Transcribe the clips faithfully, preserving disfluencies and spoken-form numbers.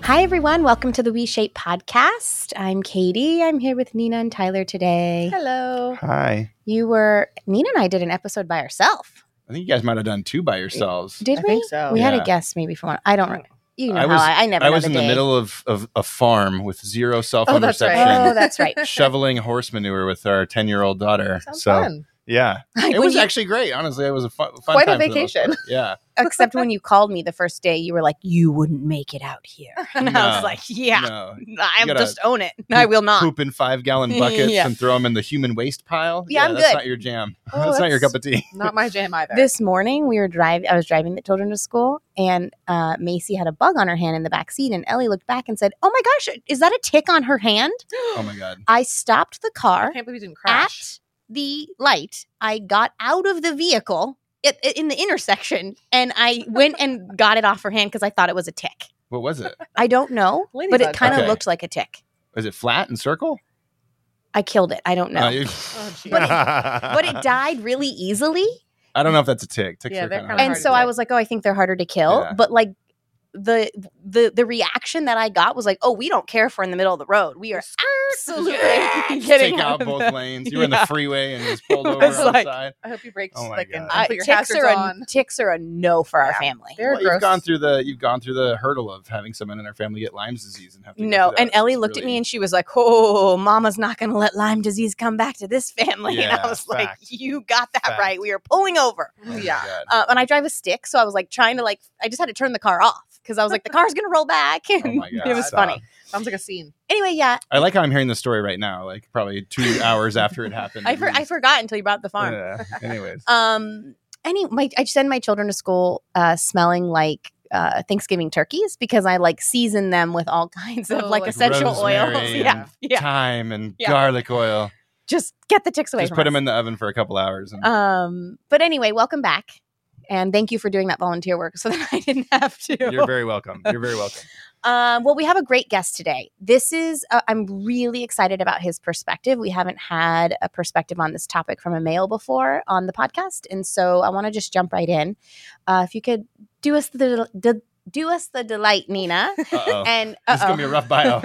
Hi, everyone. Welcome to the We Shape podcast. I'm Katie. I'm here with Nina and Tyler today. Hello. Hi. You were, Nina and I did an episode by ourselves. I think you guys might have done two by yourselves. Did I we? think so. We had a Yeah. guest maybe from one. I don't know. You know I how was, I, I never I know was the in day. the middle of, of a farm with zero cell phone Oh, that's right. reception, Oh, that's right. shoveling horse manure with our ten-year-old daughter. Sounds so, fun. yeah. Like, It when was you- actually great. Honestly, it was a fun, fun Quite a time for the most vacation. part. Yeah. Except when you called me the first day, you were like, you wouldn't make it out here. And I was No. like, yeah, No. I You gotta just own it. I will not. Poop in five-gallon buckets Yeah. and throw them in the human waste pile. Yeah, I'm that's good. not your jam. Oh, that's not your that's- cup of tea. Not my jam either. This morning we were driving. I was driving the children to school, and uh, Macy had a bug on her hand in the back seat. And Ellie looked back and said, "Oh my gosh, is that a tick on her hand?" Oh, my God. I stopped the I car can't believe you didn't crash. at the light. I got out of the vehicle it, it- in the intersection, and I went and got it off her hand because I thought it was a tick. What was it? I don't know, but Ladybug. it kind of Okay. looked like a tick. Was it flat and circle? I killed it. I don't know, Uh, you- Oh, geez. But but it died really easily. I don't know if that's a tick. Ticks Yeah, are they're kinda kinda hard And to so kill. I was like, oh, I think they're harder to kill. Yeah. But like the the the reaction that I got was like, oh, we don't care if we're in the middle of the road. We are absolutely Just getting take out out of both the- lanes. You were in the Yeah. freeway and just pulled It over on was the like- side. I hope you break Oh my like and, God. and I, put your ticks hazards are a, on. ticks are a no for our Yeah. family. They're Well, you've gross. gone through the you've gone through the hurdle of having someone in our family get Lyme's disease and have to go No, through that, and which Ellie is looked at me really- and she was like, "Oh, Mama's not going to let Lyme disease come back to this family." and I Yeah, was like, fact. "You got that Fact. right. We are pulling over." Oh my Yeah. God. Uh, and I drive a stick, so I was like trying to like, I just had to turn the car off because I was like, the car's going to roll back, and Oh my God. it was Stop. funny. Sounds like a scene. Anyway, yeah, I like how I'm hearing the story right now, like probably two hours after it happened. I at for, I least. forgot until you brought up the farm. Yeah. Anyways, Um, any, my I send my children to school uh, smelling like uh, Thanksgiving turkeys because I like season them with all kinds of Oh, like like essential oils. rosemary Yeah, and yeah. thyme and Yeah. garlic oil. Just get the ticks away. Just from put us. them in the oven for a couple hours. And Um, but anyway, welcome back. And thank you for doing that volunteer work so that I didn't have to. you're very welcome. You're very welcome. Um, well, we have a great guest today. This is, uh, I'm really excited about his perspective. We haven't had a perspective on this topic from a male before on the podcast. And so I want to just jump right in. Uh, if you could do us the, the do us the delight, Nina. Uh-oh. And This is gonna uh-oh. be a rough bio.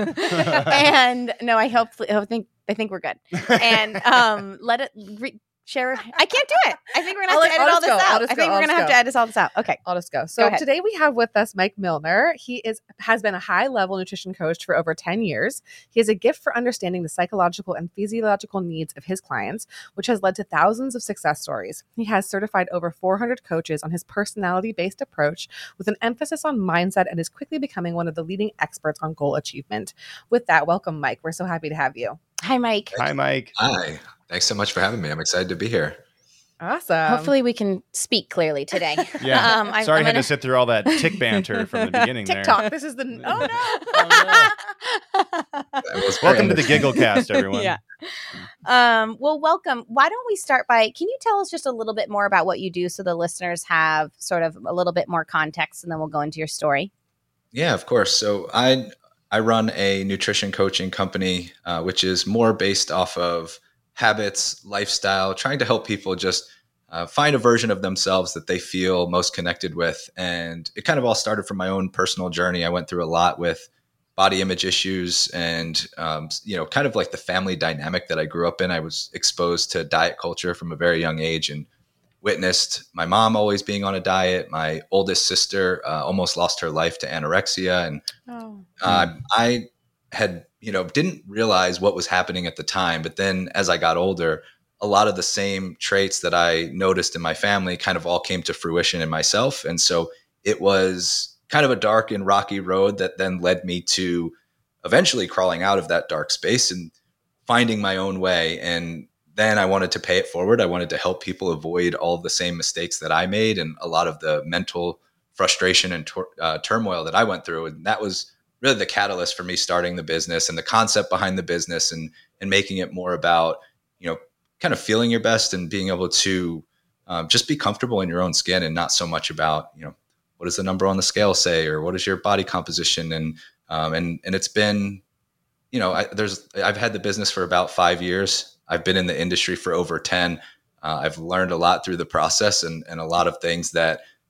And no, I hope, I think, I think we're good. And um, let it re- share. I can't do it. I think we're gonna I'll have to let- edit I'll all just this go. I'll out. just I go. think we're I'll gonna just have to go. edit all this out. Okay. I'll just go. Go So ahead. today we have with us Mike Milner. He is has been a high level nutrition coach for over ten years. He has a gift for understanding the psychological and physiological needs of his clients, which has led to thousands of success stories. He has certified over four hundred coaches on his personality-based approach with an emphasis on mindset and is quickly becoming one of the leading experts on goal achievement. With that, welcome, Mike. We're so happy to have you. Hi, Mike. Hi, Mike. Hi. Thanks so much for having me. I'm excited to be here. Awesome. Hopefully, we can speak clearly today. Yeah. Um, I'm, Sorry, I'm I had gonna- to sit through all that tick banter from the beginning there. TikTok. This is the oh Oh That was very Welcome to the understanding. Gigglecast, everyone. Yeah. Um, well, welcome. Why don't we start by? Can you tell us just a little bit more about what you do, so the listeners have sort of a little bit more context, and then we'll go into your story. Yeah, of course. So I I run a nutrition coaching company, uh, which is more based off of habits, lifestyle, trying to help people just uh, find a version of themselves that they feel most connected with. And it kind of all started from my own personal journey. I went through a lot with body image issues and, um, you know, kind of like the family dynamic that I grew up in. I was exposed to diet culture from a very young age and witnessed my mom always being on a diet. My oldest sister uh, almost lost her life to anorexia. And no. uh, I had, you know, didn't realize what was happening at the time. But then as I got older, a lot of the same traits that I noticed in my family kind of all came to fruition in myself. And so it was kind of a dark and rocky road that then led me to eventually crawling out of that dark space and finding my own way. And then I wanted to pay it forward. I wanted to help people avoid all the same mistakes that I made and a lot of the mental frustration and tor- uh, turmoil that I went through. And that was really the catalyst for me starting the business and the concept behind the business and, and making it more about, you know, kind of feeling your best and being able to um, just be comfortable in your own skin and not so much about, you know, what does the number on the scale say, or what is your body composition? And, um, and, and it's been, you know, I, there's, I've had the business for about five years. I've been in the industry for over ten. Uh, I've learned a lot through the process and, and a lot of things that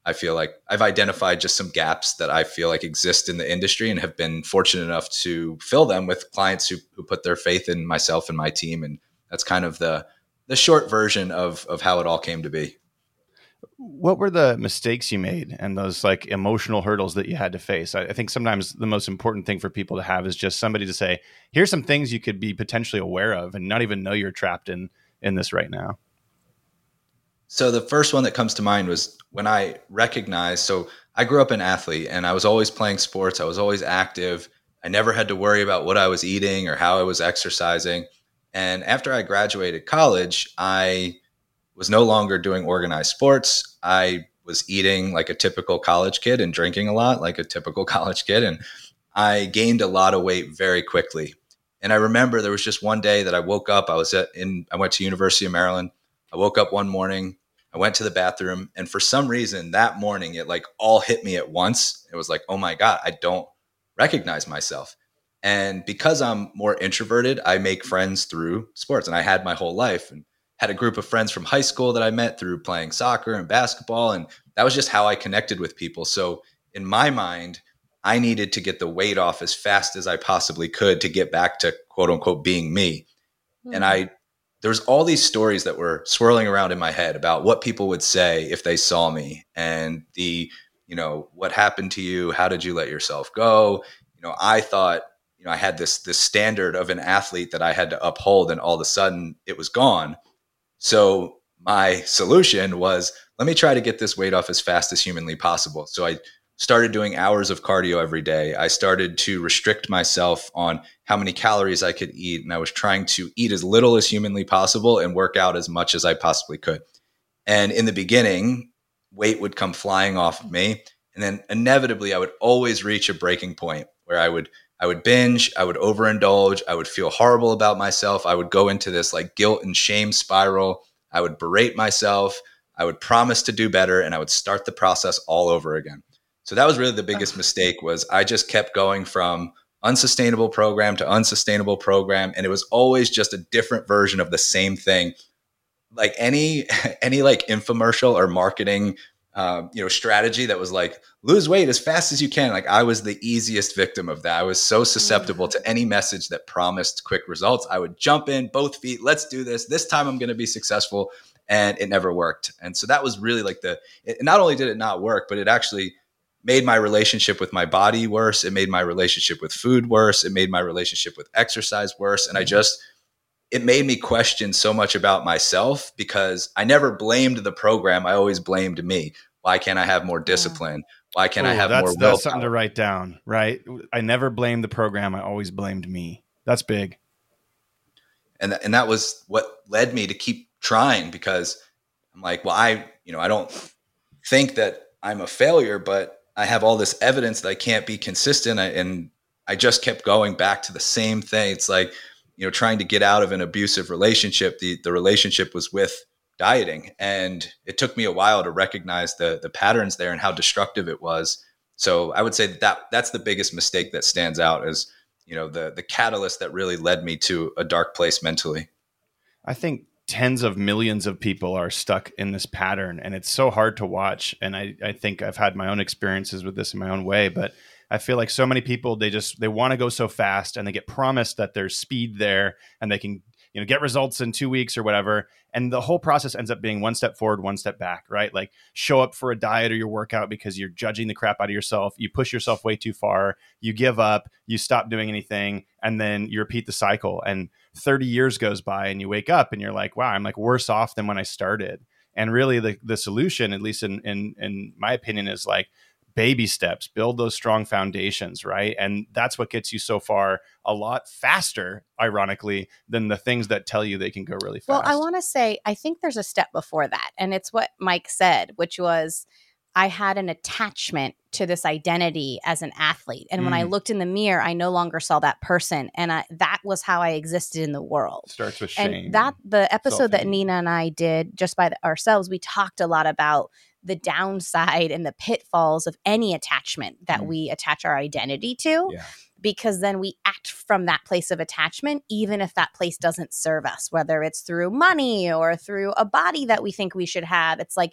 I feel like I've identified just some gaps that I feel like exist in the industry and have been fortunate enough to fill them with clients who, who put their faith in myself and my team. And that's kind of the the short version of of how it all came to be. What were the mistakes you made and those like emotional hurdles that you had to face? I, I think sometimes the most important thing for people to have is just somebody to say, here's some things you could be potentially aware of and not even know you're trapped in in this right now. So the first one that comes to mind was when I recognized, so I grew up an athlete and I was always playing sports. I was always active. I never had to worry about what I was eating or how I was exercising. And after I graduated college, I was no longer doing organized sports. I was eating like a typical college kid and drinking a lot like a typical college kid. And I gained a lot of weight very quickly. And I remember there was just one day that I woke up, I was at in, I went to University of Maryland. I woke up one morning, I went to the bathroom, and for some reason that morning, it like all hit me at once. It was like, oh my God, I don't recognize myself. And because I'm more introverted, I make friends through sports. And I had my whole life and had a group of friends from high school that I met through playing soccer and basketball. And that was just how I connected with people. So in my mind, I needed to get the weight off as fast as I possibly could to get back to quote unquote being me. Mm-hmm. And I, there's all these stories that were swirling around in my head about what people would say if they saw me and the, you know, what happened to you? How did you let yourself go? You know, I thought, you know, I had this, this standard of an athlete that I had to uphold, and all of a sudden it was gone. So my solution was, let me try to get this weight off as fast as humanly possible. So I started doing hours of cardio every day. I started to restrict myself on how many calories I could eat. And I was trying to eat as little as humanly possible and work out as much as I possibly could. And in the beginning, weight would come flying off of me. And then inevitably, I would always reach a breaking point where I would I would binge, I would overindulge, I would feel horrible about myself. I would go into this like guilt and shame spiral. I would berate myself. I would promise to do better, and I would start the process all over again. So that was really the biggest mistake, was I just kept going from unsustainable program to unsustainable program. And it was always just a different version of the same thing. Like any, any like infomercial or marketing Um, you know, strategy that was like, lose weight as fast as you can. Like I was the easiest victim of that. I was so susceptible to any message that promised quick results. I would jump in both feet. Let's do this. This time I'm going to be successful. And it never worked. And so that was really like the, it, not only did it not work, but it actually made my relationship with my body worse. It made my relationship with food worse. It made my relationship with exercise worse. And I just, it made me question so much about myself, because I never blamed the program. I always blamed me. Why can't I have more discipline? Why can't Ooh, I have that's, more willpower? That's something to write down, right? I never blamed the program. I always blamed me. That's big. And, th- and that was what led me to keep trying, because I'm like, well, I, you know, I don't think that I'm a failure, but I have all this evidence that I can't be consistent. I, and I just kept going back to the same thing. It's like, you know, trying to get out of an abusive relationship. The the relationship was with dieting. And it took me a while to recognize the the patterns there and how destructive it was. So I would say that, that that's the biggest mistake that stands out as, you know, the the catalyst that really led me to a dark place mentally. I think tens of millions of people are stuck in this pattern, and it's so hard to watch. And I, I think I've had my own experiences with this in my own way, but I feel like so many people, they just, they want to go so fast, and they get promised that there's speed there and they can, you know, get results in two weeks or whatever. And the whole process ends up being one step forward, one step back, right? Like show up for a diet or your workout because you're judging the crap out of yourself. You push yourself way too far. You give up, you stop doing anything, and then you repeat the cycle. And thirty years goes by and you wake up and you're like, wow, I'm like worse off than when I started. And really the, the solution, at least in, in, in my opinion, is like, baby steps, build those strong foundations, right? And that's what gets you so far a lot faster, ironically, than the things that tell you they can go really fast. Well, I want to say, I think there's a step before that. And it's what Mike said, which was, I had an attachment to this identity as an athlete. And mm. when I looked in the mirror, I no longer saw that person. And I, that was how I existed in the world. Starts with shame. And that the episode that Nina and I did just by the, ourselves, we talked a lot about the downside and the pitfalls of any attachment that mm. we attach our identity to. Yeah. Because then we act from that place of attachment, even if that place doesn't serve us, whether it's through money or through a body that we think we should have. It's like,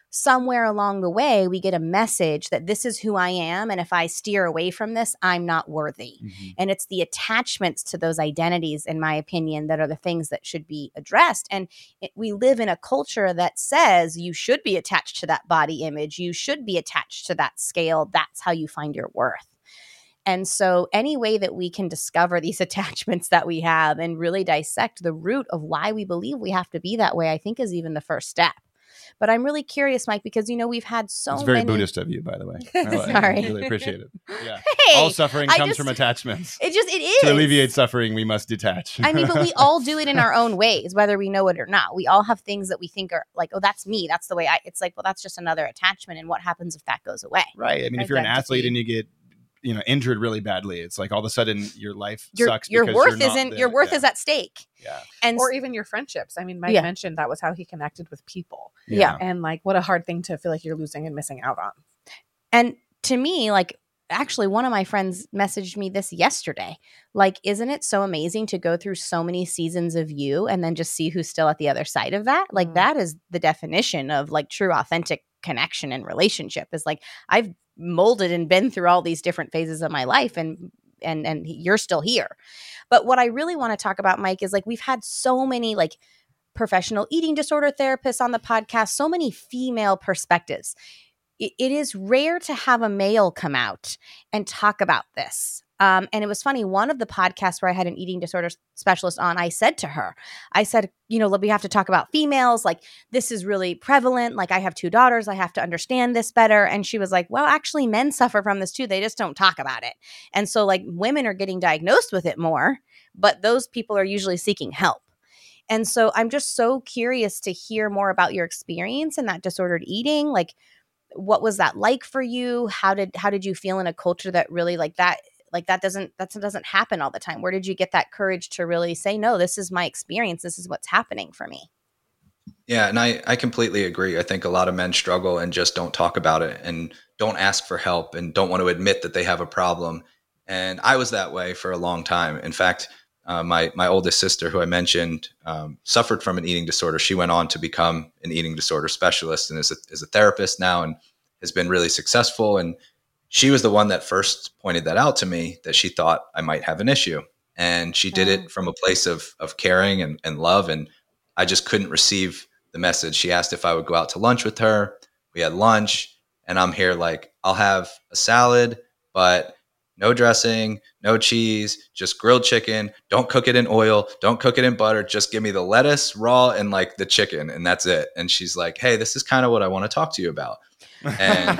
somewhere along the way, we get a message that this is who I am. And if I steer away from this, I'm not worthy. Mm-hmm. And it's the attachments to those identities, in my opinion, that are the things that should be addressed. And it, we live in a culture that says you should be attached to that body image. You should be attached to that scale. That's how you find your worth. And so any way that we can discover these attachments that we have and really dissect the root of why we believe we have to be that way, I think is even the first step. But I'm really curious, Mike, because, you know, we've had so many. It's very many... Buddhist of you, by the way. Sorry. I really appreciate it. Yeah. Hey, all suffering I comes just, from attachments. It just, it is. To alleviate suffering, we must detach. I mean, but we all do it in our own ways, whether we know it or not. We all have things that we think are like, oh, that's me. That's the way I, it's like, well, that's just another attachment. And what happens if that goes away? Right. I mean, if you're an athlete and you get, you know, injured really badly, it's like all of a sudden your life your, sucks. Your because worth you're isn't, the, your worth yeah. is at stake. Yeah. And or even your friendships. I mean, Mike yeah. mentioned that was how he connected with people. Yeah. And like, what a hard thing to feel like you're losing and missing out on. And to me, like, actually, one of my friends messaged me this yesterday. Like, isn't it so amazing to go through so many seasons of you and then just see who's still at the other side of that? Like, mm. that is the definition of like true, authentic connection and relationship. Is like, I've molded and been through all these different phases of my life, and and and you're still here. But what I really want to talk about, Mike, is like, we've had so many like professional eating disorder therapists on the podcast, so many female perspectives. It, it is rare to have a male come out and talk about this. Um, and it was funny, one of the podcasts where I had an eating disorder specialist on, I said to her, I said, you know, we have to talk about females. Like, this is really prevalent. Like, I have two daughters. I have to understand this better. And she was like, well, actually, men suffer from this too. They just don't talk about it. And so like women are getting diagnosed with it more, but those people are usually seeking help. And so I'm just so curious to hear more about your experience in that disordered eating. Like, what was that like for you? How did, how did you feel in a culture that really like that? Like that doesn't, that doesn't happen all the time. Where did you get that courage to really say, no, this is my experience. This is what's happening for me? Yeah. And I, I completely agree. I think a lot of men struggle and just don't talk about it and don't ask for help and don't want to admit that they have a problem. And I was that way for a long time. In fact, uh, my, my oldest sister, who I mentioned, um, suffered from an eating disorder. She went on to become an eating disorder specialist and is a, is a therapist now and has been really successful. And she was the one that first pointed that out to me, that she thought I might have an issue. And she did it from a place of of caring and, and love. And I just couldn't receive the message. She asked if I would go out to lunch with her. We had lunch. And I'm here like, I'll have a salad, but no dressing, no cheese, just grilled chicken. Don't cook it in oil. Don't cook it in butter. Just give me the lettuce raw and like the chicken. And that's it. And she's like, hey, this is kind of what I want to talk to you about. And,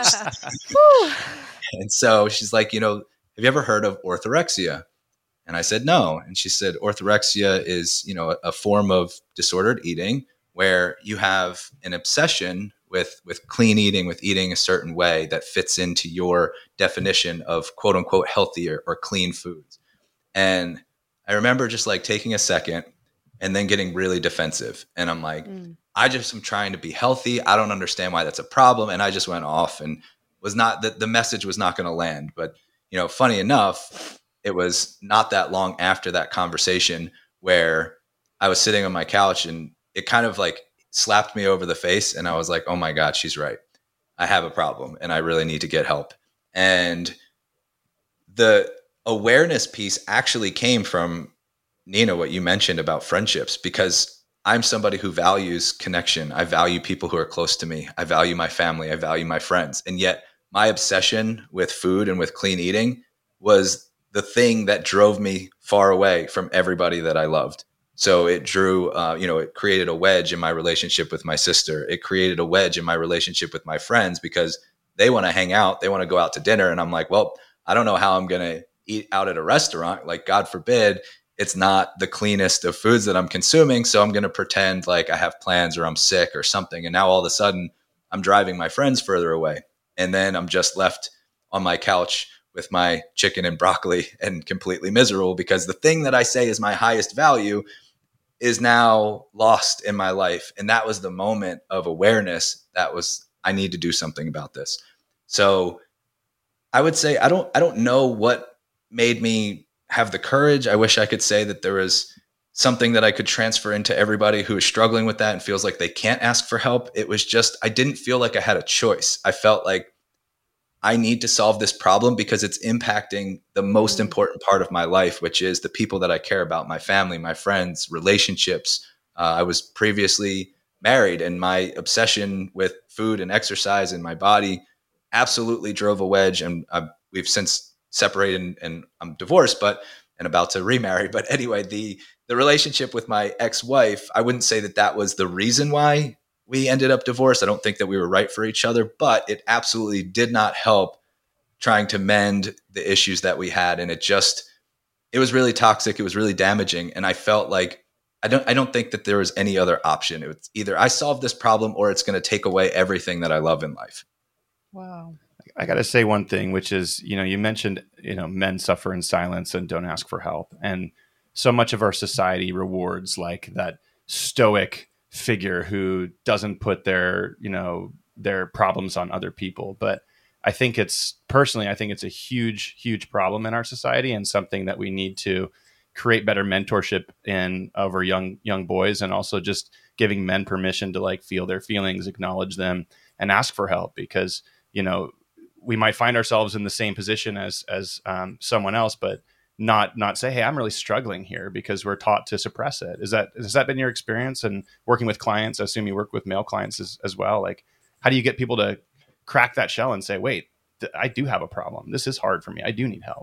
and so she's like, you know, have you ever heard of orthorexia? And I said, no. And she said, orthorexia is, you know, a, a form of disordered eating where you have an obsession with, with clean eating, with eating a certain way that fits into your definition of quote unquote healthy or, or clean foods. And I remember just like taking a second and then getting really defensive. And I'm like, mm. I just am trying to be healthy. I don't understand why that's a problem. And I just went off and was not that the message was not going to land. But, you know, funny enough, it was not that long after that conversation where I was sitting on my couch and it kind of like slapped me over the face. And I was like, oh my God, she's right. I have a problem and I really need to get help. And the awareness piece actually came from Nina, what you mentioned about friendships, because I'm somebody who values connection. I value people who are close to me. I value my family. I value my friends. And yet my obsession with food and with clean eating was the thing that drove me far away from everybody that I loved. So it drew, uh, you know, it created a wedge in my relationship with my sister. It created a wedge in my relationship with my friends because they want to hang out. They want to go out to dinner. And I'm like, well, I don't know how I'm going to eat out at a restaurant. Like, God forbid, it's not the cleanest of foods that I'm consuming. So I'm going to pretend like I have plans or I'm sick or something. And now all of a sudden I'm driving my friends further away. And then I'm just left on my couch with my chicken and broccoli and completely miserable because the thing that I say is my highest value is now lost in my life. And that was the moment of awareness that was, I need to do something about this. So I would say, I don't, I don't know what made me have the courage. I wish I could say that there was something that I could transfer into everybody who is struggling with that and feels like they can't ask for help. It was just, I didn't feel like I had a choice. I felt like I need to solve this problem because it's impacting the most mm. important part of my life, which is the people that I care about, my family, my friends, relationships. Uh, I was previously married, and my obsession with food and exercise and my body absolutely drove a wedge. And uh, we've since separated, and, and I'm divorced, but and about to remarry. But anyway, the the relationship with my ex-wife, I wouldn't say that that was the reason why we ended up divorced. I don't think that we were right for each other, but it absolutely did not help trying to mend the issues that we had. And it just, it was really toxic. It was really damaging. And I felt like, I don't, I don't think that there was any other option. It was either I solve this problem or it's going to take away everything that I love in life. Wow. I got to say one thing, which is, you know, you mentioned, you know, men suffer in silence and don't ask for help. And so much of our society rewards like that stoic figure who doesn't put their, you know, their problems on other people. But I think it's personally, I think it's a huge, huge problem in our society, and something that we need to create better mentorship in over young, young boys, and also just giving men permission to like feel their feelings, acknowledge them, and ask for help. Because, you know, we might find ourselves in the same position as, as um, someone else, but not, not say, hey, I'm really struggling here, because we're taught to suppress it. Is that, has that been your experience? And working with clients, I assume you work with male clients as, as well. Like, how do you get people to crack that shell and say, wait, th- I do have a problem. This is hard for me. I do need help.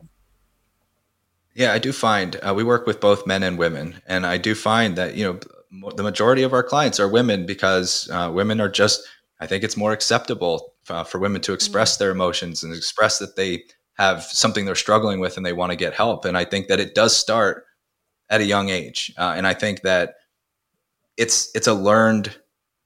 Yeah, I do find uh, we work with both men and women. And I do find that, you know, m- the majority of our clients are women, because uh, women are just, I think it's more acceptable uh, for women to express mm-hmm. their emotions and express that they have something they're struggling with and they want to get help. And I think that it does start at a young age. Uh, and I think that it's, it's a learned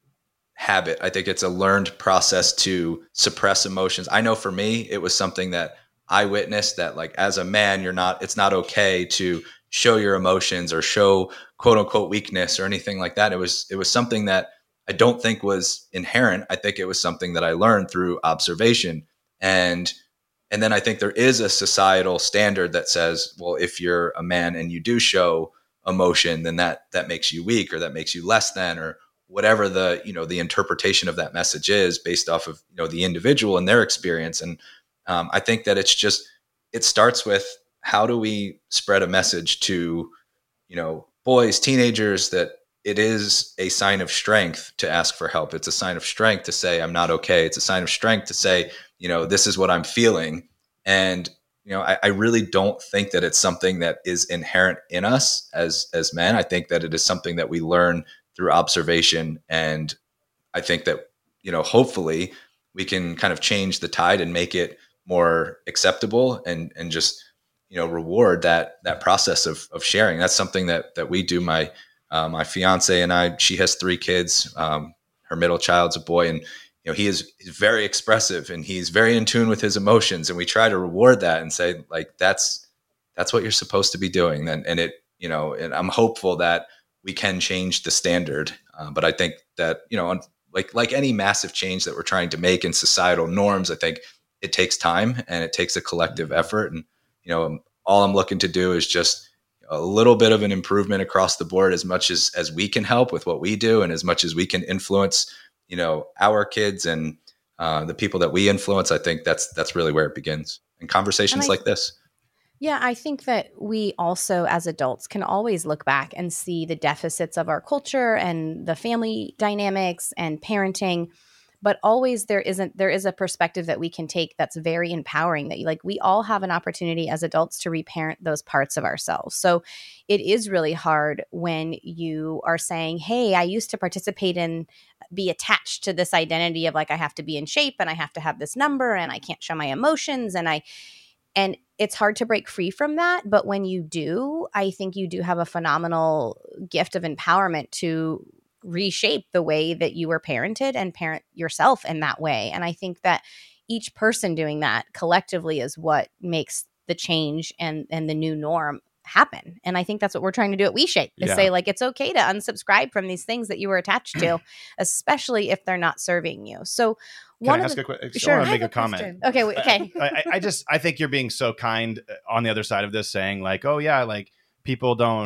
habit. I think it's a learned process to suppress emotions. I know for me, it was something that I witnessed, that like, as a man, you're not, it's not okay to show your emotions or show quote unquote weakness or anything like that. It was, it was something that I don't think was inherent. I think it was something that I learned through observation. And, and then I think there is a societal standard that says, well, if you're a man and you do show emotion, then that, that makes you weak, or that makes you less than, or whatever the, you know, the interpretation of that message is based off of, you know, the individual and their experience. And um, I think that it's just, it starts with, how do we spread a message to, you know, boys, teenagers, that it is a sign of strength to ask for help. It's a sign of strength to say, I'm not okay. It's a sign of strength to say, you know, this is what I'm feeling. And, you know, I, I really don't think that it's something that is inherent in us as, as men. I think that it is something that we learn through observation. And I think that, you know, hopefully we can kind of change the tide and make it more acceptable, and, and just, you know, reward that, that process of, of sharing. That's something that, that we do. My, uh, my fiance and I, she has three kids. Um, her middle child's a boy, and, you know, he is he's very expressive and he's very in tune with his emotions. And we try to reward that and say, like, that's, that's what you're supposed to be doing. And, and it, you know, and I'm hopeful that we can change the standard. Uh, but I think that, you know, on, like, like any massive change that we're trying to make in societal norms, I think it takes time and it takes a collective effort. And, you know, all I'm looking to do is just a little bit of an improvement across the board, as much as, as we can help with what we do, and as much as we can influence, you know, our kids and uh, the people that we influence. I think that's, that's really where it begins, in conversations I, like this. Yeah, I think that we also, as adults, can always look back and see the deficits of our culture and the family dynamics and parenting. But always there isn't, there is a perspective that we can take that's very empowering, that like we all have an opportunity as adults to reparent those parts of ourselves. So it is really hard when you are saying, hey, I used to participate in, be attached to this identity of like, I have to be in shape and I have to have this number and I can't show my emotions. And I, and it's hard to break free from that. But when you do, I think you do have a phenomenal gift of empowerment to reshape the way that you were parented and parent yourself in that way. And I think that each person doing that collectively is what makes the change and, and the new norm happen. And I think that's what we're trying to do at WeShape, is Yeah. say like, it's okay to unsubscribe from these things that you were attached to, especially if they're not serving you. So Can one I of ask the, a quick, sure. I want I to make have a a comment. question. Okay. wait, Okay. I, I just, I think you're being so kind on the other side of this, saying like, oh yeah, like people don't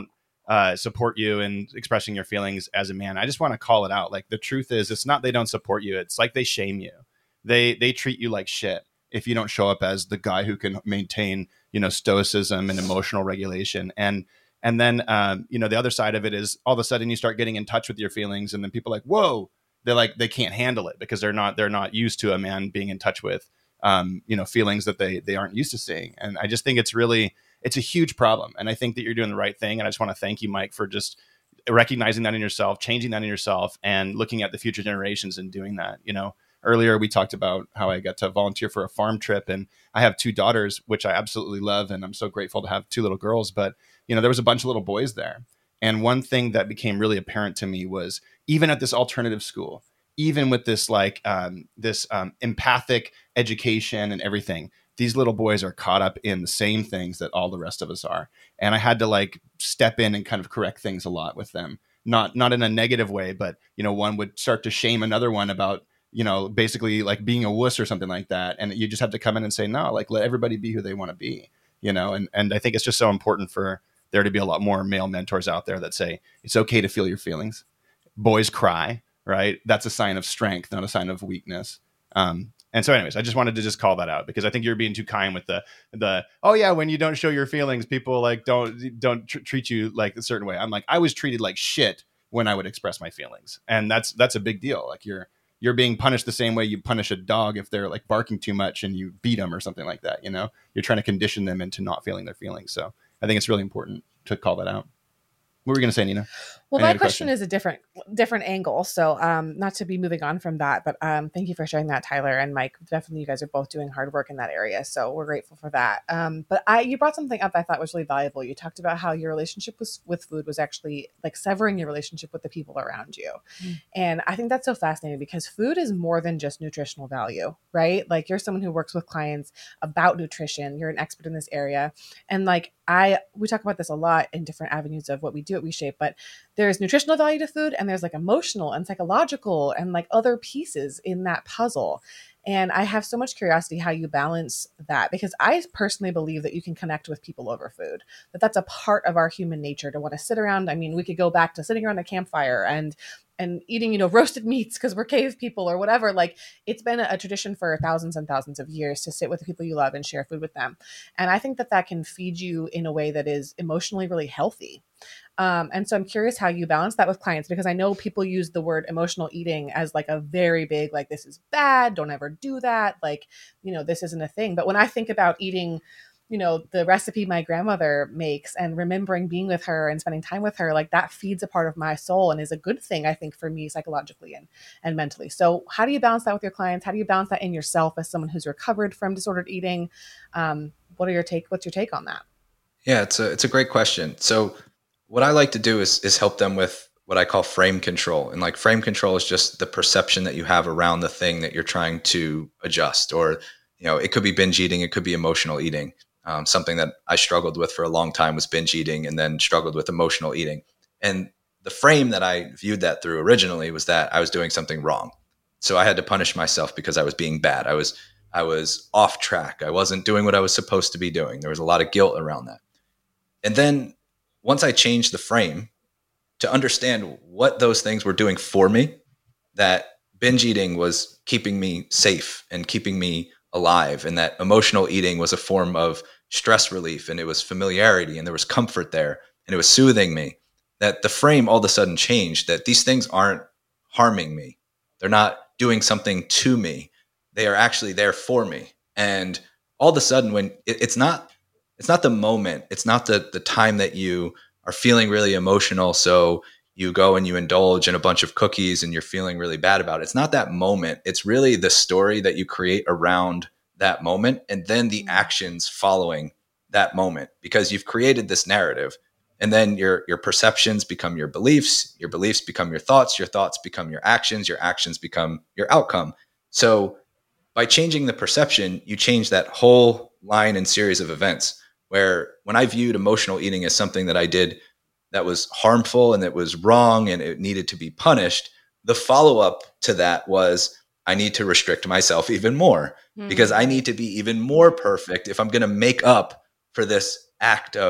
uh, support you in expressing your feelings as a man. I just want to call it out. Like, the truth is, it's not they don't support you. It's like they shame you. They they treat you like shit if you don't show up as the guy who can maintain, you know, stoicism and emotional regulation. And and then um, you know, the other side of it is all of a sudden you start getting in touch with your feelings, and then people are like, whoa, they're like they can't handle it because they're not they're not used to a man being in touch with um, you know, feelings that they they aren't used to seeing. And I just think it's really it's a huge problem. And I think that you're doing the right thing. And I just want to thank you, Mike, for just recognizing that in yourself, changing that in yourself, and looking at the future generations and doing that. You know, earlier we talked about how I got to volunteer for a farm trip, and I have two daughters, which I absolutely love. And I'm so grateful to have two little girls. But, you know, there was a bunch of little boys there. And one thing that became really apparent to me was, even at this alternative school, even with this like um, this um, empathic education and everything, these little boys are caught up in the same things that all the rest of us are. And I had to like step in and kind of correct things a lot with them, not not in a negative way, but, you know, one would start to shame another one about, you know, basically like being a wuss or something like that. And you just have to come in and say, no, like, let everybody be who they want to be, you know? And, and I think it's just so important for there to be a lot more male mentors out there that say, it's okay to feel your feelings. Boys cry, right? That's a sign of strength, not a sign of weakness. Um, and so anyways, I just wanted to just call that out, because I think you're being too kind with the, the, oh yeah, when you don't show your feelings, people like don't, don't tr- treat you like a certain way. I'm like, I was treated like shit when I would express my feelings. And that's, that's a big deal. Like, you're, you're being punished the same way you punish a dog if they're like barking too much and you beat them or something like that. You know, you're trying to condition them into not feeling their feelings. So I think it's really important to call that out. What were we going to say, Nina? Well, Any my other question question? is a different different angle. So um, not to be moving on from that, but um, thank you for sharing that, Tyler and Mike. Definitely, you guys are both doing hard work in that area. So we're grateful for that. Um, but I, you brought something up that I thought was really valuable. You talked about how your relationship with, with food was actually like severing your relationship with the people around you. Mm. And I think that's so fascinating, because food is more than just nutritional value, right? Like, you're someone who works with clients about nutrition. You're an expert in this area. And like, I, we talk about this a lot in different avenues of what we do at WeShape, but there's nutritional value to food, and there's like emotional and psychological and like other pieces in that puzzle. And I have so much curiosity how you balance that, because I personally believe that you can connect with people over food, that that's a part of our human nature to want to sit around. I mean, we could go back to sitting around a campfire and and eating, you know, roasted meats because we're cave people or whatever. Like, it's been a, a tradition for thousands and thousands of years to sit with the people you love and share food with them. And I think that that can feed you in a way that is emotionally really healthy. Um, and so I'm curious how you balance that with clients, because I know people use the word emotional eating as like a very big, like, this is bad, don't ever do that. Like, you know, this isn't a thing. But when I think about eating, you know, the recipe my grandmother makes and remembering being with her and spending time with her, like, that feeds a part of my soul and is a good thing, I think, for me psychologically and, and mentally. So how do you balance that with your clients? How do you balance that in yourself as someone who's recovered from disordered eating? Um, what are your take, what's your take on that? Yeah, it's a, it's a great question. So what I like to do is, is help them with what I call frame control. And like, frame control is just the perception that you have around the thing that you're trying to adjust. Or, you know, it could be binge eating, it could be emotional eating. Um, something that I struggled with for a long time was binge eating, and then struggled with emotional eating. And the frame that I viewed that through originally was that I was doing something wrong. So I had to punish myself because I was being bad. I was, I was off track. I wasn't doing what I was supposed to be doing. There was a lot of guilt around that. And then once I changed the frame to understand what those things were doing for me, that binge eating was keeping me safe and keeping me alive, and that emotional eating was a form of stress relief, and it was familiarity, and there was comfort there, and it was soothing me, that the frame all of a sudden changed, that these things aren't harming me. They're not doing something to me. They are actually there for me. And all of a sudden, when it, it's not, it's not the moment, it's not the the time that you are feeling really emotional, so you go and you indulge in a bunch of cookies and you're feeling really bad about it. It's not that moment. It's really the story that you create around that moment, and then the actions following that moment, because you've created this narrative, and then your your perceptions become your beliefs, your beliefs become your thoughts, your thoughts become your actions, your actions become your outcome. So by changing the perception, you change that whole line and series of events, where when I viewed emotional eating as something that I did that was harmful and that was wrong and it needed to be punished, the follow-up to that was, I need to restrict myself even more, mm-hmm. because I need to be even more perfect if I'm going to make up for this act of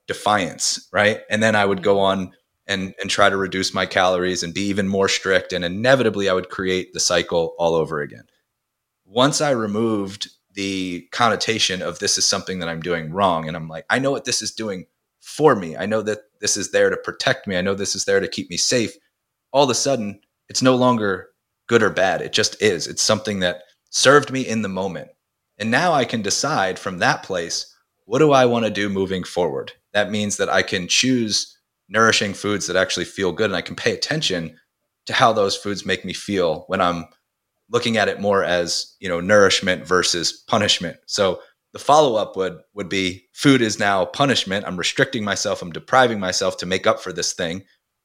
defiance, right? And then I would go on and and try to reduce my calories and be even more strict, and inevitably I would create the cycle all over again. Once I removed the connotation of this is something that I'm doing wrong, and I'm like, I know what this is doing for me. I know that this is there to protect me. I know this is there to keep me safe. All of a sudden, it's no longer good or bad. It just is. It's something that served me in the moment. And now I can decide from that place, what do I want to do moving forward? That means that I can choose nourishing foods that actually feel good, and I can pay attention to how those foods make me feel when I'm looking at it more as, you know, nourishment versus punishment. So the follow-up would would be, food is now punishment. I'm restricting myself. I'm depriving myself to make up for this thing,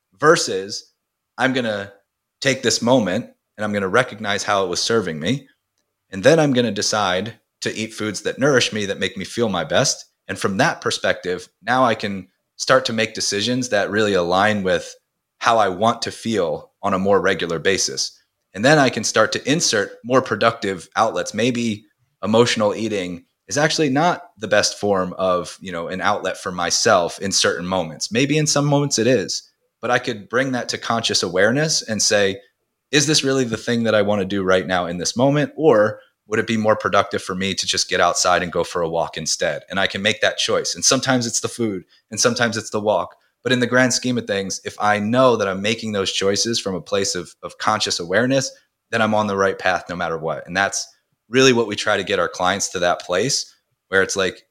versus I'm going to take this moment and I'm going to recognize how it was serving me. And then I'm going to decide to eat foods that nourish me, that make me feel my best. And from that perspective, now I can start to make decisions that really align with how I want to feel on a more regular basis. And then I can start to insert more productive outlets. Maybe emotional eating is actually not the best form of, you know, an outlet for myself in certain moments. Maybe in some moments it is, but I could bring that to conscious awareness and say, is this really the thing that I want to do right now in this moment? Or would it be more productive for me to just get outside and go for a walk instead? And I can make that choice. And sometimes it's the food and sometimes it's the walk. But in the grand scheme of things, if I know that I'm making those choices from a place of, of conscious awareness, then I'm on the right path no matter what. And that's really what we try to get our clients to, that place where it's like,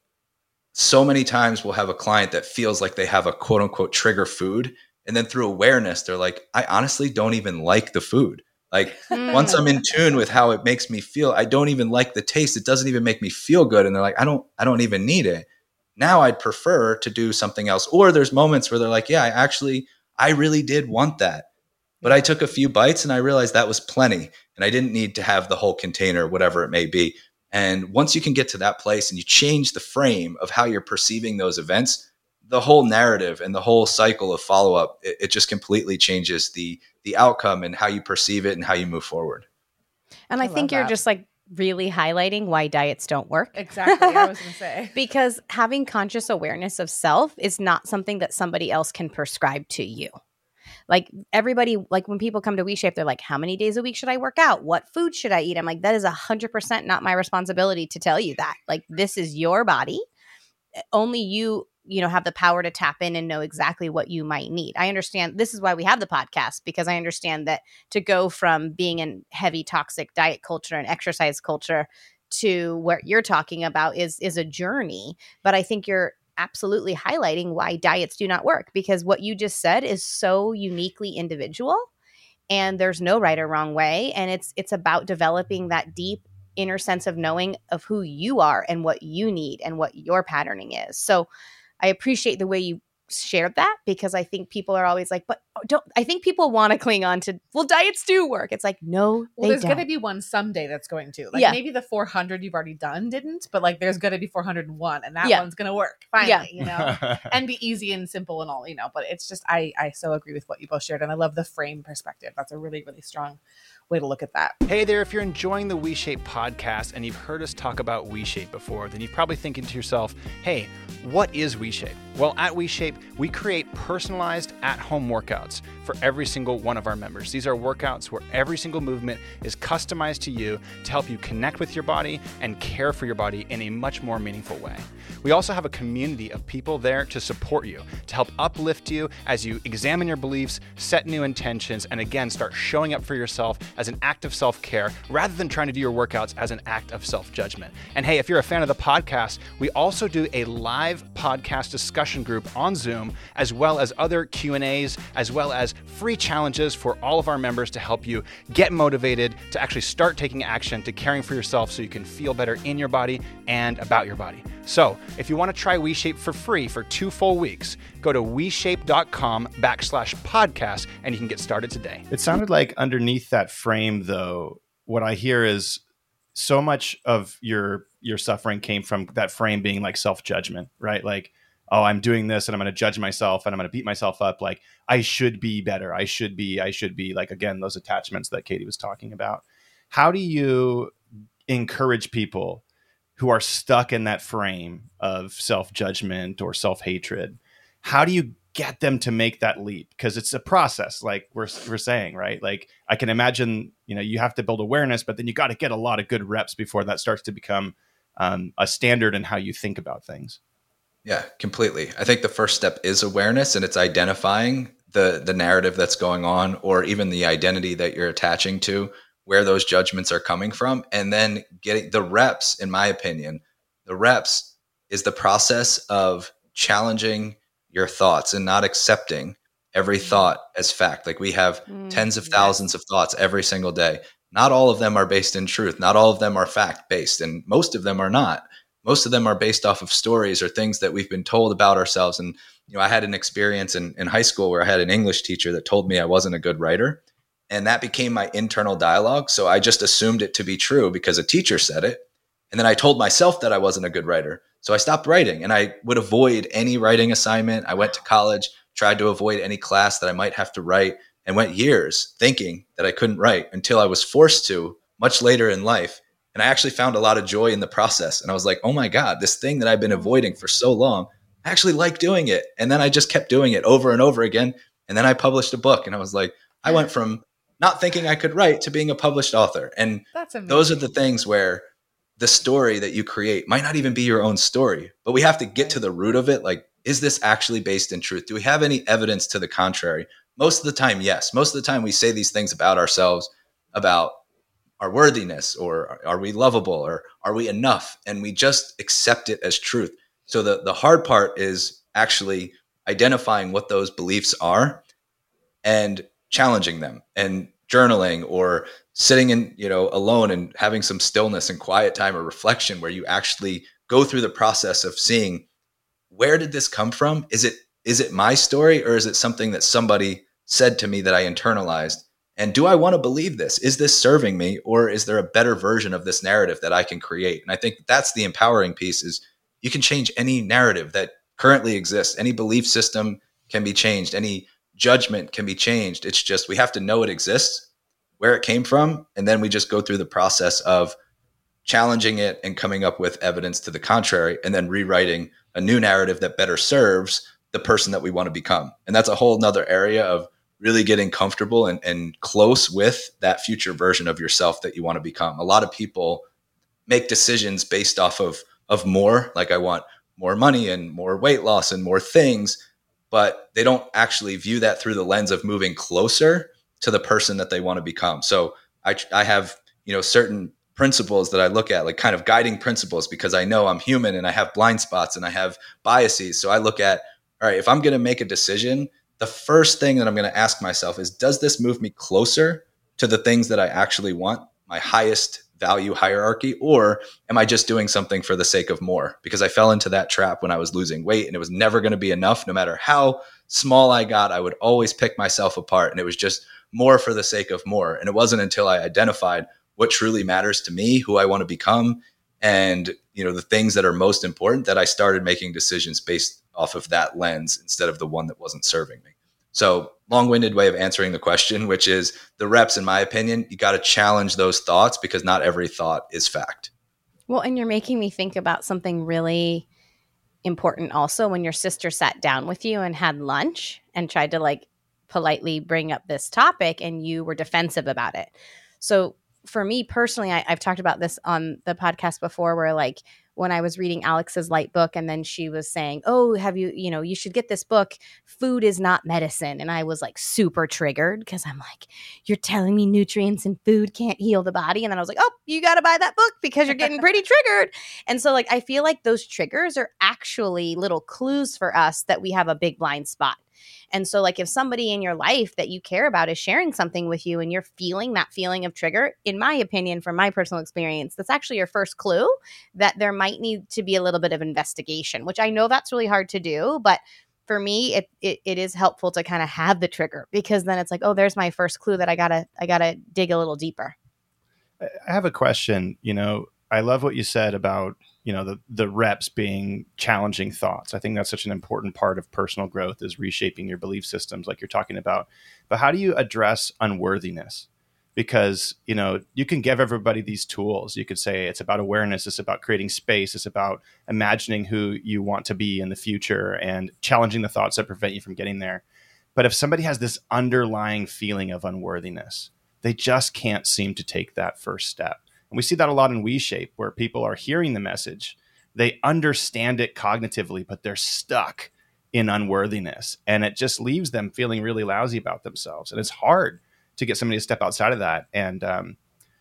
so many times we'll have a client that feels like they have a quote unquote trigger food. And then through awareness, they're like, I honestly don't even like the food. Like mm. once I'm in tune with how it makes me feel, I don't even like the taste. It doesn't even make me feel good. And they're like, I don't, I don't even need it. Now I'd prefer to do something else. Or there's moments where they're like, yeah, I actually, I really did want that. But I took a few bites and I realized that was plenty. And I didn't need to have the whole container, whatever it may be. And once you can get to that place and you change the frame of how you're perceiving those events, the whole narrative and the whole cycle of follow-up, it, it just completely changes the the outcome and how you perceive it and how you move forward. And I, I think you're that. just like really highlighting why diets don't work. Exactly. I was going to say. Because having conscious awareness of self is not something that somebody else can prescribe to you. Like everybody, like when people come to WeShape, they're like, how many days a week should I work out? What food should I eat? I'm like, that is one hundred percent not my responsibility to tell you that. Like, this is your body. Only you, you know, have the power to tap in and know exactly what you might need. I understand. This is why we have the podcast, because I understand that to go from being in heavy toxic diet culture and exercise culture to what you're talking about is is a journey. But I think you're absolutely highlighting why diets do not work, because what you just said is so uniquely individual and there's no right or wrong way. And it's it's about developing that deep inner sense of knowing of who you are and what you need and what your patterning is. So I appreciate the way you shared that, because I think people are always like, but don't, I think people want to cling on to, well, diets do work. It's like, no, well, there's going to be one someday that's going to, like, yeah. maybe the four hundred you've already done didn't, but like there's going to be four hundred one and that yeah. one's going to work finally, yeah. you know, and be easy and simple and all, you know, but it's just, I, I so agree with what you both shared. And I love the frame perspective. That's a really, really strong way to look at that. Hey there, if you're enjoying the WeShape podcast and you've heard us talk about WeShape before, then you're probably thinking to yourself, hey, what is WeShape? Well, at WeShape, we create personalized at-home workouts for every single one of our members. These are workouts where every single movement is customized to you to help you connect with your body and care for your body in a much more meaningful way. We also have a community of people there to support you, to help uplift you as you examine your beliefs, set new intentions, and again, start showing up for yourself as an act of self-care rather than trying to do your workouts as an act of self-judgment. And hey, if you're a fan of the podcast, we also do a live podcast discussion group on Zoom, as well as other Q and A's, as well as free challenges for all of our members to help you get motivated to actually start taking action to caring for yourself so you can feel better in your body and about your body. So if you want to try WeShape for free for two full weeks, go to WeShape.com backslash podcast and you can get started today. It sounded like underneath that frame, though, what I hear is so much of your your suffering came from that frame being like self-judgment, right? Like, oh, I'm doing this and I'm going to judge myself and I'm going to beat myself up. Like, I should be better. I should be, I should be like, again, those attachments that Katie was talking about. How do you encourage people who are stuck in that frame of self-judgment or self-hatred, how do you get them to make that leap? Because it's a process, like we're we're saying, right? Like I can imagine, you know, you have to build awareness, but then you got to get a lot of good reps before that starts to become um, a standard in how you think about things. Yeah, completely. I think the first step is awareness, and it's identifying the the narrative that's going on, or even the identity that you're attaching to, where those judgments are coming from, and then getting the reps. In my opinion, the reps is the process of challenging your thoughts and not accepting every thought as fact. Like we have mm, tens of thousands yes. of thoughts every single day. Not all of them are based in truth. Not all of them are fact based, and most of them are not. Most of them are based off of stories or things that we've been told about ourselves. And, you know, I had an experience in, in high school where I had an English teacher that told me I wasn't a good writer. And that became my internal dialogue. So I just assumed it to be true because a teacher said it. And then I told myself that I wasn't a good writer. So I stopped writing, and I would avoid any writing assignment. I went to college, tried to avoid any class that I might have to write, and went years thinking that I couldn't write until I was forced to much later in life. And I actually found a lot of joy in the process. And I was like, oh my God, this thing that I've been avoiding for so long, I actually like doing it. And then I just kept doing it over and over again. And then I published a book, and I was like, I went from not thinking I could write to being a published author. And That's amazing. Those are the things where the story that you create might not even be your own story, but we have to get to the root of it. Like, is this actually based in truth? Do we have any evidence to the contrary? Most of the time, yes. Most of the time we say these things about ourselves, about our worthiness, or are we lovable, or are we enough? And we just accept it as truth. So the, the hard part is actually identifying what those beliefs are and challenging them, and journaling, or sitting in, you know, alone and having some stillness and quiet time or reflection where you actually go through the process of seeing, where did this come from? Is it, is it my story, or is it something that somebody said to me that I internalized? And do I want to believe this? Is this serving me, or is there a better version of this narrative that I can create? And I think that's the empowering piece, is you can change any narrative that currently exists. Any belief system can be changed. Any judgment can be changed. It's just, we have to know it exists, where it came from, and then we just go through the process of challenging it and coming up with evidence to the contrary, and then rewriting a new narrative that better serves the person that we want to become. And that's a whole nother area of really getting comfortable and, and close with that future version of yourself that you want to become. A lot of people make decisions based off of, of more, like I want more money and more weight loss and more things, but they don't actually view that through the lens of moving closer to the person that they want to become. So I, I have, you know, certain principles that I look at, like kind of guiding principles, because I know I'm human and I have blind spots and I have biases. So I look at, all right, if I'm going to make a decision, the first thing that I'm going to ask myself is, does this move me closer to the things that I actually want, my highest value hierarchy, or am I just doing something for the sake of more? Because I fell into that trap when I was losing weight, and it was never going to be enough. No matter how small I got, I would always pick myself apart, and it was just more for the sake of more. And it wasn't until I identified what truly matters to me, who I want to become, and, you know, the things that are most important, that I started making decisions based off of that lens instead of the one that wasn't serving me. So long-winded way of answering the question, which is the reps, in my opinion, you got to challenge those thoughts, because not every thought is fact. Well, and you're making me think about something really important also. When your sister sat down with you and had lunch and tried to like politely bring up this topic, and you were defensive about it. So for me personally, I, I've talked about this on the podcast before, where like when I was reading Alex's Light book, and then she was saying, oh, have you, you know, you should get this book, Food is Not Medicine. And I was like super triggered, because I'm like, you're telling me nutrients and food can't heal the body. And then I was like, oh, you got to buy that book because you're getting pretty triggered. And so like, I feel like those triggers are actually little clues for us that we have a big blind spot. And so like if somebody in your life that you care about is sharing something with you, and you're feeling that feeling of trigger, in my opinion, from my personal experience, that's actually your first clue that there might need to be a little bit of investigation, which I know that's really hard to do. But for me, it it, it is helpful to kind of have the trigger, because then it's like, oh, there's my first clue that I gotta I gotta dig a little deeper. I have a question. You know, I love what you said about, you know, the, the reps being challenging thoughts. I think that's such an important part of personal growth, is reshaping your belief systems like you're talking about. But how do you address unworthiness? because, you know, you can give everybody these tools. You could say it's about awareness, it's about creating space, it's about imagining who you want to be in the future and challenging the thoughts that prevent you from getting there. But if somebody has this underlying feeling of unworthiness, they just can't seem to take that first step. And we see that a lot in WeShape, where people are hearing the message, they understand it cognitively, but they're stuck in unworthiness. And it just leaves them feeling really lousy about themselves. And it's hard to get somebody to step outside of that and um,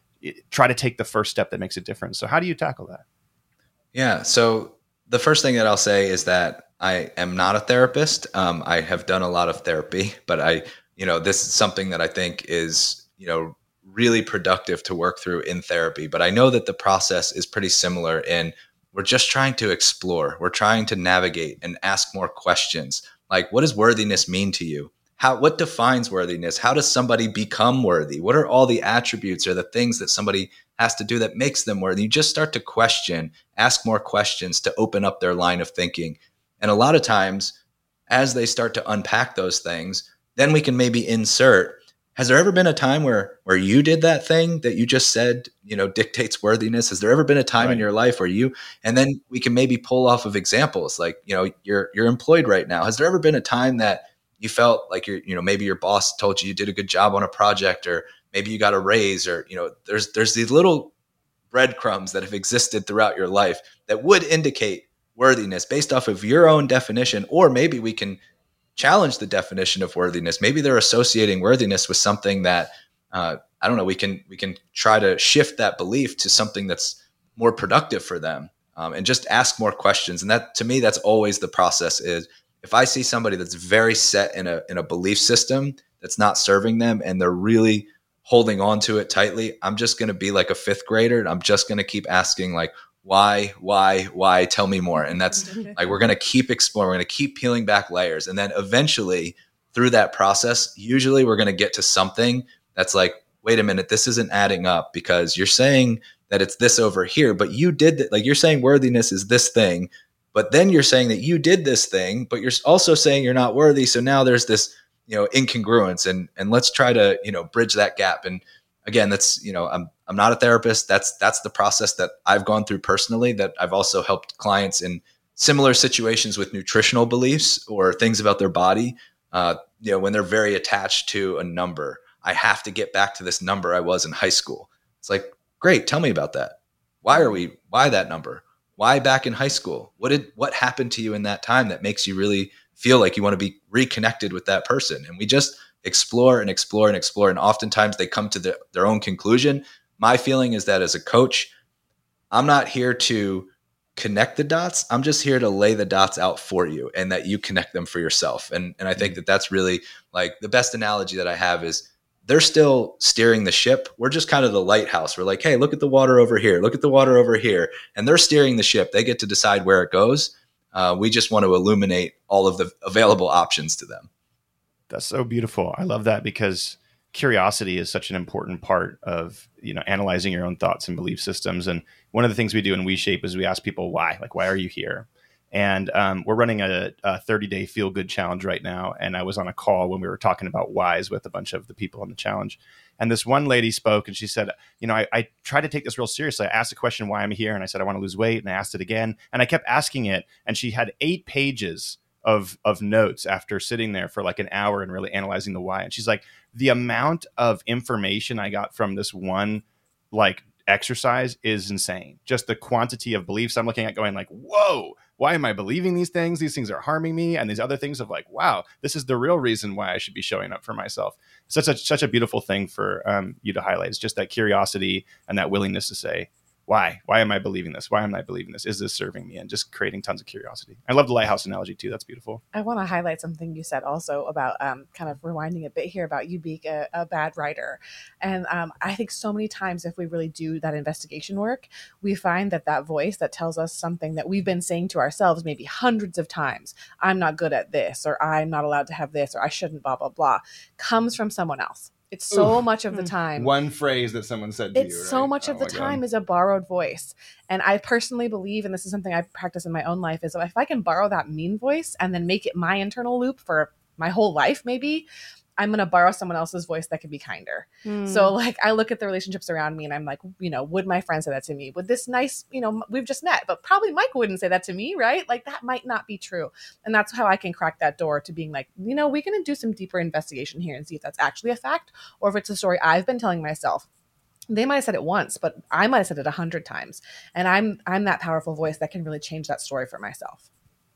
try to take the first step that makes a difference. So how do you tackle that? Yeah. So the first thing that I'll say is that I am not a therapist. Um, I have done a lot of therapy, but I, you know, this is something that I think is, you know, really productive to work through in therapy. But I know that the process is pretty similar in we're just trying to explore. We're trying to navigate and ask more questions. Like, what does worthiness mean to you? How, what defines worthiness? How does somebody become worthy? What are all the attributes or the things that somebody has to do that makes them worthy? You just start to question, ask more questions to open up their line of thinking. And a lot of times, as they start to unpack those things, then we can maybe insert, has there ever been a time where where you did that thing that you just said, you know, dictates worthiness? Has there ever been a time right. in your life where you, and then we can maybe pull off of examples like, you know, you're you're employed right now. Has there ever been a time that you felt like you're, you know, maybe your boss told you you did a good job on a project, or maybe you got a raise, or, you know, there's, there's these little breadcrumbs that have existed throughout your life that would indicate worthiness based off of your own definition. Or maybe we can challenge the definition of worthiness. Maybe they're associating worthiness with something that, uh, I don't know, we can, we can try to shift that belief to something that's more productive for them, um, and just ask more questions. And that, to me, that's always the process. Is if I see somebody that's very set in a in a belief system that's not serving them and they're really holding on to it tightly, I'm just going to be like a fifth grader, and I'm just going to keep asking, like, why, why, why? Tell me more. And that's like, we're going to keep exploring, we're going to keep peeling back layers. And then eventually through that process, usually we're going to get to something that's like, wait a minute, this isn't adding up, because you're saying that it's this over here, but you did that. Like, you're saying worthiness is this thing, but then you're saying that you did this thing, but you're also saying you're not worthy. So now there's this, you know, incongruence, and, and let's try to, you know, bridge that gap. And again, that's, you know, I'm, I'm not a therapist. That's, that's the process that I've gone through personally, that I've also helped clients in similar situations with nutritional beliefs or things about their body. Uh, you know, when they're very attached to a number, I have to get back to this number I was in high school. It's like, great. Tell me about that. Why are we, why that number? Why back in high school? What did, what happened to you in that time that makes you really feel like you want to be reconnected with that person? And we just explore and explore and explore. And oftentimes they come to the, their own conclusion. My feeling is that as a coach, I'm not here to connect the dots. I'm just here to lay the dots out for you, and that you connect them for yourself. And, and I think that that's really, like, the best analogy that I have is, they're still steering the ship. We're just kind of the lighthouse. We're like, hey, look at the water over here. Look at the water over here. And they're steering the ship. They get to decide where it goes. Uh, we just want to illuminate all of the available options to them. That's so beautiful. I love that, because curiosity is such an important part of, you know, analyzing your own thoughts and belief systems. And one of the things we do in WeShape is we ask people why, like, why are you here? And um, we're running a, a thirty day feel good challenge right now. And I was on a call when we were talking about whys with a bunch of the people on the challenge. And this one lady spoke, and she said, you know, I, I try to take this real seriously. I asked the question, why I'm here. And I said, I want to lose weight. And I asked it again. And I kept asking it. And she had eight pages of, of notes after sitting there for like an hour and really analyzing the why. And she's like, the amount of information I got from this one, like, exercise is insane. Just the quantity of beliefs I'm looking at going like, whoa, why am I believing these things? These things are harming me. And these other things of like, wow, this is the real reason why I should be showing up for myself. Such a, such a beautiful thing for um, you to highlight. It's just that curiosity and that willingness to say, why? Why am I believing this? Why am I believing this? Is this serving me? And just creating tons of curiosity. I love the lighthouse analogy too. That's beautiful. I want to highlight something you said also about um, kind of rewinding a bit here about you being a, a bad writer. And um, I think so many times if we really do that investigation work, we find that that voice that tells us something that we've been saying to ourselves maybe hundreds of times, I'm not good at this, or I'm not allowed to have this, or I shouldn't, blah, blah, blah, comes from someone else. It's so Oof. much of the time. One phrase that someone said to it's you, right? so much oh of the time God. is a borrowed voice. And I personally believe, and this is something I practice in my own life, is if I can borrow that mean voice and then make it my internal loop for my whole life, maybe, I'm going to borrow someone else's voice that could be kinder. Mm. So like, I look at the relationships around me and I'm like, you know, would my friend say that to me? Would this nice, you know, we've just met, but probably Mike wouldn't say that to me, right? Like that might not be true. And that's how I can crack that door to being like, you know, we're going to do some deeper investigation here and see if that's actually a fact or if it's a story I've been telling myself. They might have said it once, but I might have said it a hundred times. And I'm I'm that powerful voice that can really change that story for myself.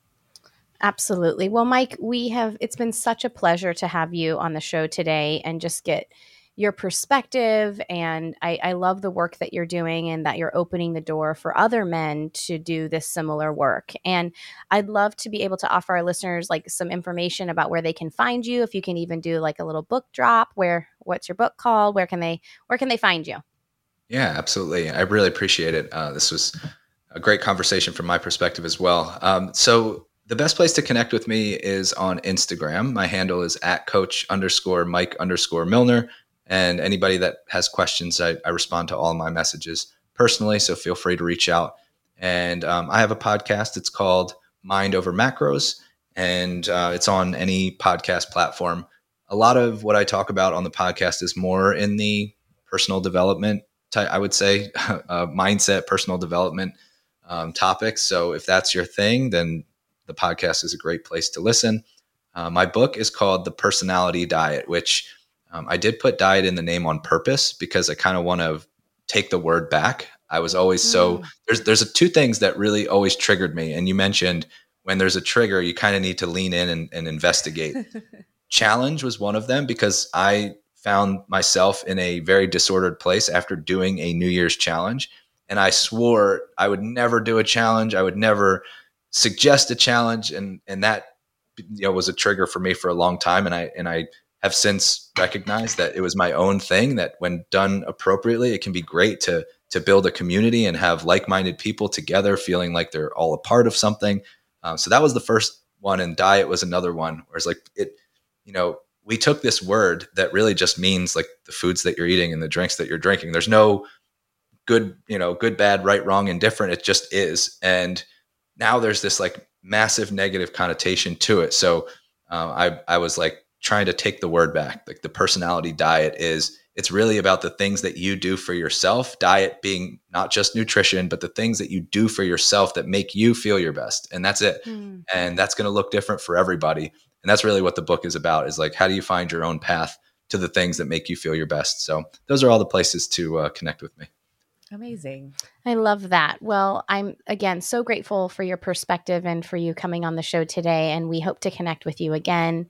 Absolutely. Well, Mike, we have, it's been such a pleasure to have you on the show today and just get your perspective. And I, I love the work that you're doing and that you're opening the door for other men to do this similar work. And I'd love to be able to offer our listeners like some information about where they can find you. If you can even do like a little book drop, where, what's your book called? Where can they, where can they find you? Yeah, absolutely. I really appreciate it. Uh, this was a great conversation from my perspective as well. Um, so the best place to connect with me is on Instagram. My handle is at coach underscore Mike underscore Milner. And anybody that has questions, I, I respond to all my messages personally. So feel free to reach out. And um, I have a podcast. It's called Mind Over Macros, and uh, it's on any podcast platform. A lot of what I talk about on the podcast is more in the personal development type, I would say, uh, mindset, personal development um, topics. So if that's your thing, then the podcast is a great place to listen. Uh, my book is called The Personality Diet, which um, I did put diet in the name on purpose because I kind of want to take the word back. I was always mm. so there's there's a, two things that really always triggered me. And you mentioned when there's a trigger, you kind of need to lean in and, and investigate. Challenge was one of them because I found myself in a very disordered place after doing a New Year's challenge. And I swore I would never do a challenge. I would never suggest a challenge. And, and that, you know, was a trigger for me for a long time. And I, and I have since recognized that it was my own thing, that when done appropriately, it can be great to, to build a community and have like-minded people together, feeling like they're all a part of something. Um, so that was the first one. And diet was another one where it's like, it, you know, we took this word that really just means like the foods that you're eating and the drinks that you're drinking. There's no good, you know, good, bad, right, wrong, indifferent. It just is. And now there's this like massive negative connotation to it. So uh, I, I was like trying to take the word back. Like the personality diet is, it's really about the things that you do for yourself. Diet being not just nutrition, but the things that you do for yourself that make you feel your best. And that's it. Mm. And that's going to look different for everybody. And that's really what the book is about, is like, how do you find your own path to the things that make you feel your best? So those are all the places to uh, connect with me. Amazing. I love that. Well, I'm, again, so grateful for your perspective and for you coming on the show today. And we hope to connect with you again.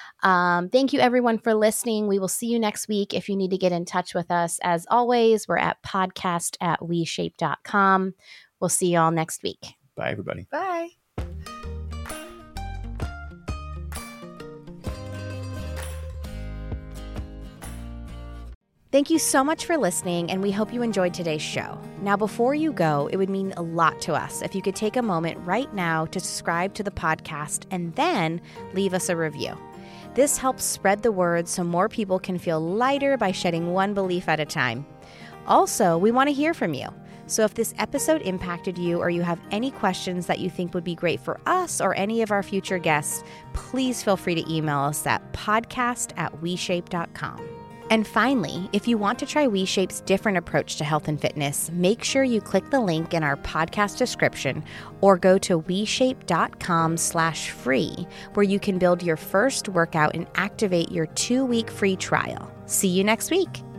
Um, thank you, everyone, for listening. We will see you next week. If you need to get in touch with us, as always, we're at podcast at we shape dot com. We'll see you all next week. Bye, everybody. Bye. Thank you so much for listening, and we hope you enjoyed today's show. Now, before you go, it would mean a lot to us if you could take a moment right now to subscribe to the podcast and then leave us a review. This helps spread the word so more people can feel lighter by shedding one belief at a time. Also, we want to hear from you. So if this episode impacted you or you have any questions that you think would be great for us or any of our future guests, please feel free to email us at podcast at we shape dot com. And finally, if you want to try WeShape's different approach to health and fitness, make sure you click the link in our podcast description or go to we shape dot com slash free, where you can build your first workout and activate your two-week free trial. See you next week.